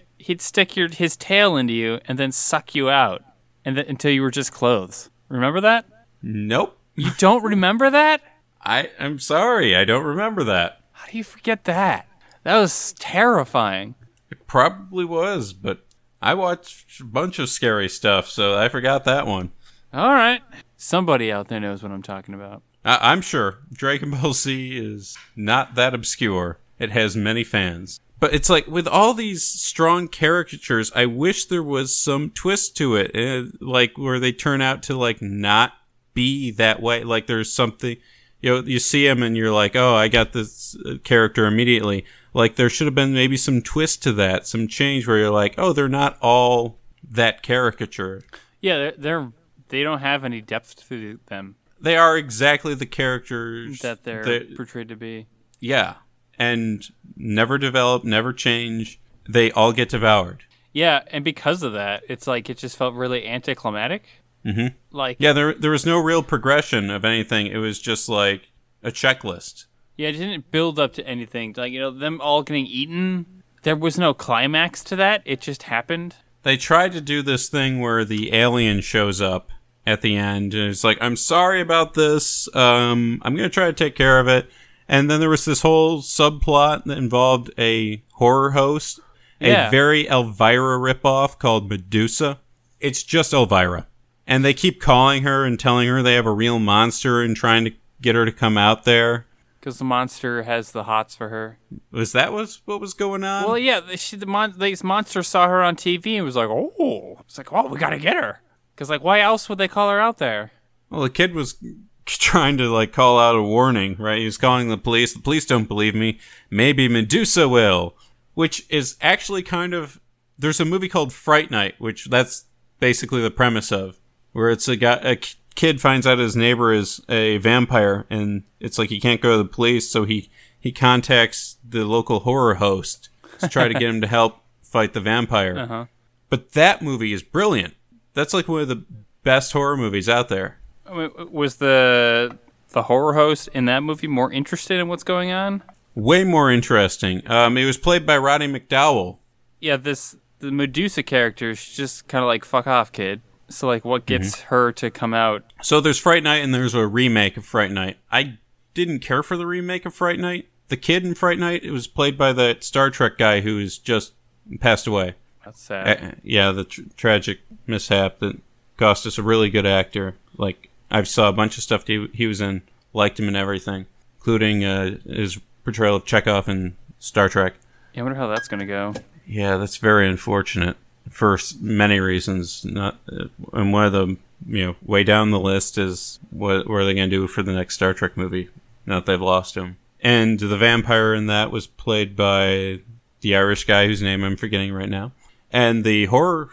his tail into you and then suck you out until you were just clothes. Remember that? Nope. You don't remember that? I'm sorry, I don't remember that. How do you forget that? That was terrifying. It probably was, but I watched a bunch of scary stuff, so I forgot that one. All right. Somebody out there knows what I'm talking about. I'm sure. Dragon Ball Z is not that obscure. It has many fans. But it's like, with all these strong caricatures, I wish there was some twist to it. Like, where they turn out to, like, not be that way. Like, there's something, you see him and you're like, oh, I got this character immediately. Like, there should have been maybe some twist to that, some change where you're like, oh, they're not all that caricature. Yeah, they don't have any depth to them. They are exactly the characters that they're portrayed to be. Yeah, and never develop, never change. They all get devoured. Yeah, and because of that, it's like it just felt really anticlimactic. Mm-hmm. Like, yeah, there was no real progression of anything. It was just like a checklist. Yeah, it didn't build up to anything. Like, them all getting eaten, there was no climax to that. It just happened. They tried to do this thing where the alien shows up at the end, and it's like, I'm sorry about this. I'm going to try to take care of it. And then there was this whole subplot that involved a horror host, a very Elvira ripoff called Medusa. It's just Elvira. And they keep calling her and telling her they have a real monster and trying to get her to come out there. Because the monster has the hots for her. Was that what was going on? Well, yeah, this monster saw her on TV and was like, oh. It's like, oh, we gotta get her. Because, like, why else would they call her out there? Well, the kid was trying to, like, call out a warning, right? He was calling the police. The police don't believe me. Maybe Medusa will. Which is actually kind of... There's a movie called Fright Night, which that's basically the premise of. Where it's a kid finds out his neighbor is a vampire, and it's like he can't go to the police, so he contacts the local horror host to try to get him to help fight the vampire. Uh-huh. But that movie is brilliant. That's like one of the best horror movies out there. I mean, was the horror host in that movie more interested in what's going on? Way more interesting. It was played by Roddy McDowall. Yeah, the Medusa character is just kind of like, fuck off, kid. So, like, what gets her to come out? So there's Fright Night, and there's a remake of Fright Night. I didn't care for the remake of Fright Night. The kid in Fright Night, it was played by that Star Trek guy who has just passed away. That's sad. Yeah, the tragic mishap that cost us a really good actor. Like, I saw a bunch of stuff he was in, liked him and everything, including his portrayal of Chekhov in Star Trek. Yeah, I wonder how that's going to go. Yeah, that's very unfortunate. For many reasons, and one of them, way down the list is what are they going to do for the next Star Trek movie? Now that they've lost him, and the vampire in that was played by the Irish guy whose name I'm forgetting right now. And the horror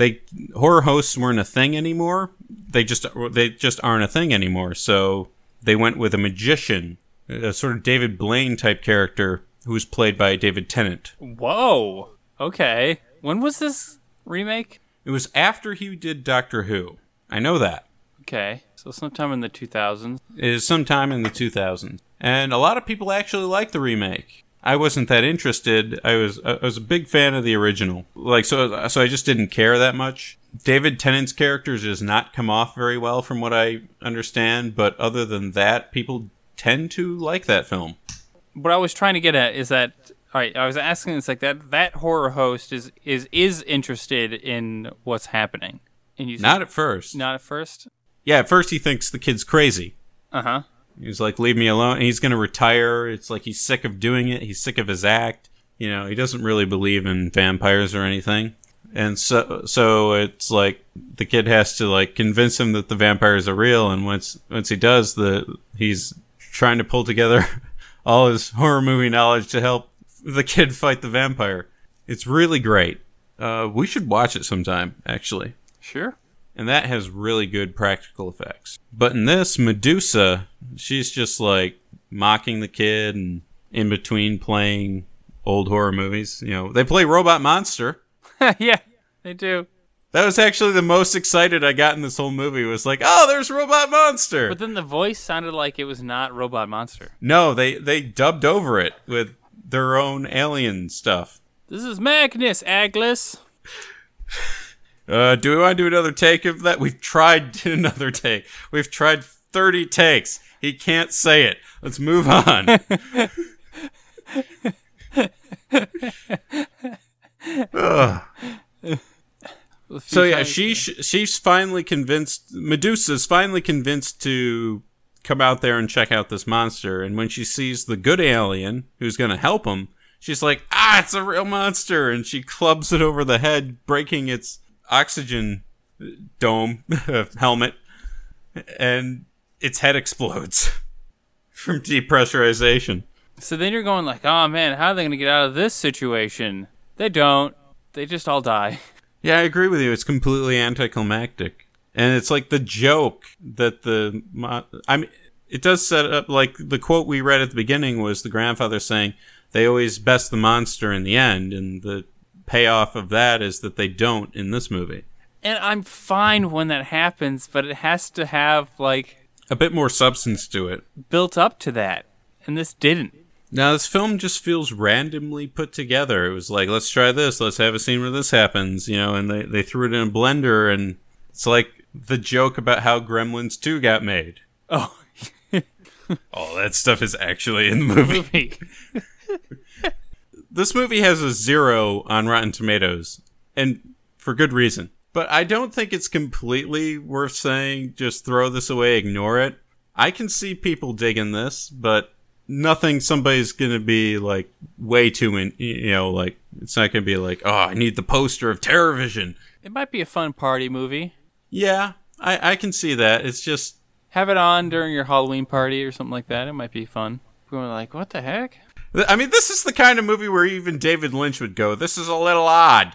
hosts weren't a thing anymore. They just aren't a thing anymore. So they went with a magician, a sort of David Blaine type character who was played by David Tennant. Whoa. Okay. When was this remake? It was after he did Doctor Who. I know that. Okay. So sometime in the 2000s. It is sometime in the 2000s. And a lot of people actually like the remake. I wasn't that interested. I was a big fan of the original. So I just didn't care that much. David Tennant's character does not come off very well from what I understand, but other than that, people tend to like that film. What I was trying to get at is that, all right, I was asking, it's like that horror host is interested in what's happening. And you not at first. Not at first? Yeah, at first he thinks the kid's crazy. Uh-huh. He's like, leave me alone. And he's going to retire. It's like he's sick of doing it. He's sick of his act. He doesn't really believe in vampires or anything. And so it's like the kid has to like convince him that the vampires are real. And once he does, he's trying to pull together all his horror movie knowledge to help the kid fight the vampire. It's really great. We should watch it sometime, actually. Sure. And that has really good practical effects. But in this, Medusa, she's just like mocking the kid and in between playing old horror movies. You know, they play Robot Monster. Yeah, they do. That was actually the most excited I got in this whole movie. Was like, oh, there's Robot Monster. But then the voice sounded like it was not Robot Monster. No, they dubbed over it with their own alien stuff. This is Magnus, Aglis. Do we want to do another take of that? We've tried another take. We've tried 30 takes. He can't say it. Let's move on. So yeah, she's finally convinced. Medusa's finally convinced to come out there and check out this monster. And when she sees the good alien who's going to help him, she's like, it's a real monster. And she clubs it over the head, breaking its oxygen dome helmet. And its head explodes from depressurization. So then you're going like, oh man, how are they going to get out of this situation? They don't. They just all die. Yeah, I agree with you. It's completely anticlimactic. And it's like the joke that it does set up, like the quote we read at the beginning was the grandfather saying, they always best the monster in the end. And the payoff of that is that they don't in this movie. And I'm fine when that happens, but it has to have, like, a bit more substance to it. Built up to that. And this didn't. Now, this film just feels randomly put together. It was like, let's try this. Let's have a scene where this happens, you know, and they threw it in a blender. And it's like the joke about how Gremlins 2 got made. Oh. All that stuff is actually in the movie. This movie has a 0 on Rotten Tomatoes, and for good reason. But I don't think it's completely worth saying, just throw this away, ignore it. I can see people digging this, but nothing somebody's going to be, like, way too like, it's not going to be like, oh, I need the poster of TerrorVision. It might be a fun party movie. Yeah, I can see that. It's just... Have it on during your Halloween party or something like that. It might be fun. People are like, what the heck? I mean, this is the kind of movie where even David Lynch would go, this is a little odd.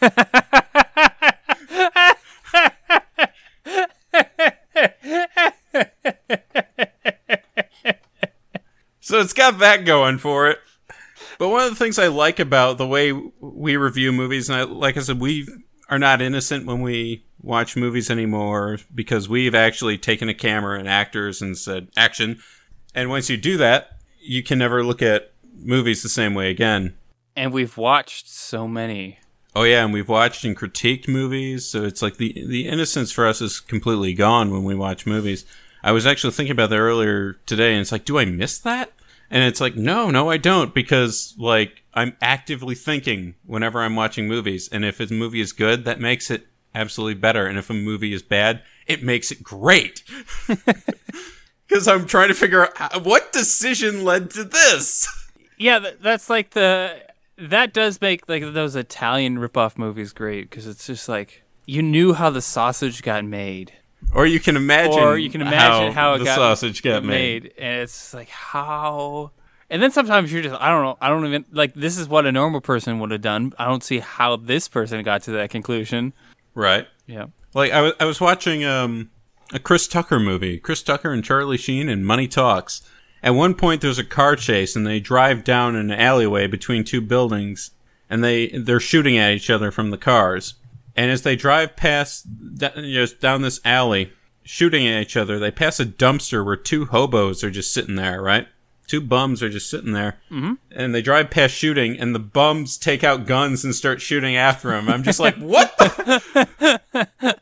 So it's got that going for it. But one of the things I like about the way we review movies, and like I said, we are not innocent when we watch movies anymore because we've actually taken a camera and actors and said, action. And once you do that, you can never look at movies the same way again. And we've watched so many. Oh yeah, and we've watched and critiqued movies, so it's like the innocence for us is completely gone when we watch movies. I was actually thinking about that earlier today, and it's like, do I miss that? And it's like, no, I don't, because like I'm actively thinking whenever I'm watching movies, and if a movie is good, that makes it absolutely better, and if a movie is bad, it makes it great. Because I'm trying to figure out what decision led to this. Yeah, that's like that does make like those Italian ripoff movies great, because it's just like you knew how the sausage got made. Or you can imagine how it the sausage got made. And it's like, how? And then sometimes you're just, I don't even, like, this is what a normal person would have done. I don't see how this person got to that conclusion. Right. Yeah. Like, I was watching a Chris Tucker movie. Chris Tucker and Charlie Sheen and Money Talks. At one point, there's a car chase, and they drive down an alleyway between two buildings, and they're shooting at each other from the cars. And as they drive past, down this alley, shooting at each other, they pass a dumpster where two hobos are just sitting there, right? Two bums are just sitting there. Mm-hmm. And they drive past shooting, and the bums take out guns and start shooting after them. I'm just like, what the?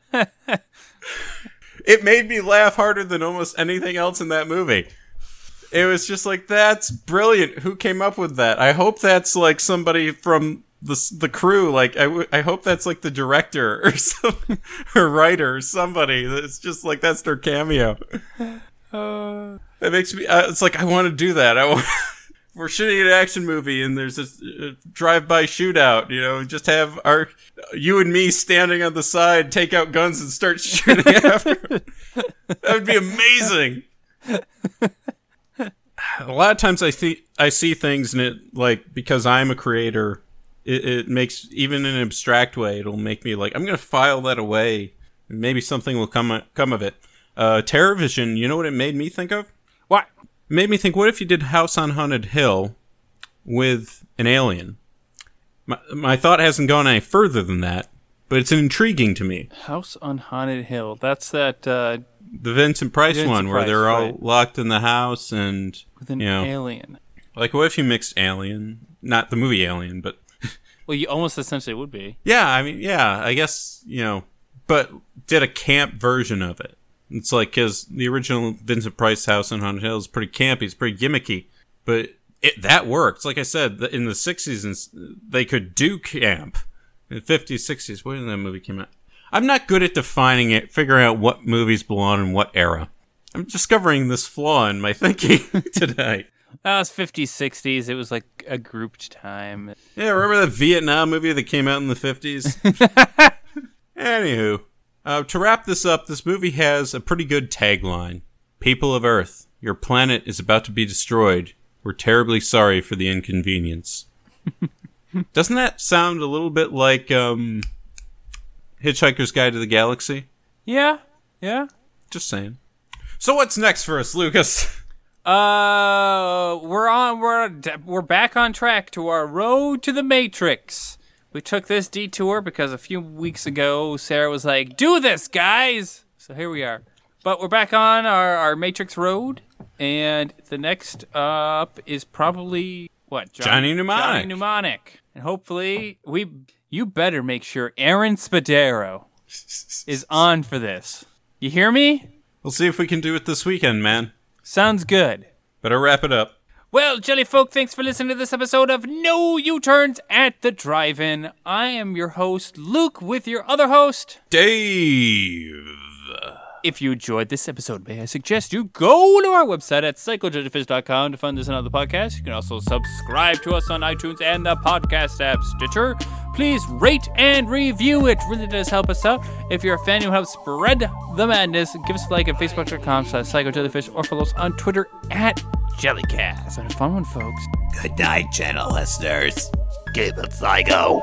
It made me laugh harder than almost anything else in that movie. It was just like, that's brilliant. Who came up with that? I hope that's like somebody from the crew. Like, I hope that's like the director or some or writer or somebody. It's just like, that's their cameo. It makes me, it's like, I want to do that. We're shooting an action movie and there's a drive-by shootout, just have you and me standing on the side, take out guns and start shooting after it. That would be amazing. A lot of times I see things and it, like, because I'm a creator, it makes, even in an abstract way, it'll make me like, I'm going to file that away and maybe something will come of it. TerrorVision, you know what it made me think of? What? It made me think, what if you did House on Haunted Hill, with an alien. My thought hasn't gone any further than that, but it's intriguing to me. House on Haunted Hill. That's that The Vincent Price Vincent where Price, they're all right. locked in the house and, with an you know, alien. like what if you mixed Alien, not the movie Alien, but Well, you almost essentially would be. yeah, I mean, yeah, I guess, you know, but did a camp version of it. It's like, because the original Vincent Price House on Haunted Hill is pretty campy, it's pretty gimmicky, but that works. Like I said, in the 60s, they could do camp. In the 50s, 60s, when that movie came out. I'm not good at defining it, figuring out what movies belong in what era. I'm discovering this flaw in my thinking today. That was 50s, 60s. It was like a grouped time. Yeah, remember that Vietnam movie that came out in the 50s? Anywho, to wrap this up, this movie has a pretty good tagline. People of Earth, your planet is about to be destroyed. We're terribly sorry for the inconvenience. Doesn't that sound a little bit like Hitchhiker's Guide to the Galaxy? Yeah. Just saying. So what's next for us, Lucas? We're back on track to our road to the Matrix. We took this detour because a few weeks ago Sarah was like, "Do this, guys!" So here we are. But we're back on our Matrix road, and the next up is probably what? Johnny Mnemonic. Johnny Mnemonic, and hopefully you better make sure Aaron Spadaro is on for this. You hear me? We'll see if we can do it this weekend, man. Sounds good. Better wrap it up. Well, jelly folk, thanks for listening to this episode of No U-Turns at the Drive-In. I am your host, Luke, with your other host, Dave. If you enjoyed this episode, may I suggest you go to our website at psychojellyfish.com to find this and other podcasts. You can also subscribe to us on iTunes and the podcast app Stitcher. Please rate and review. It really does help us out. If you're a fan who helps spread the madness, give us a like at facebook.com/psychojellyfish or follow us on Twitter at Jellycast. And a fun one, folks. Good night, channel listeners. Keep it psycho.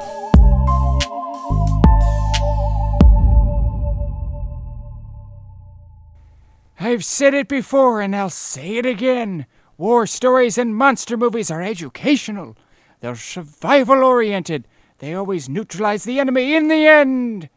I've said it before and I'll say it again. War stories and monster movies are educational. They're survival-oriented. They always neutralize the enemy in the end.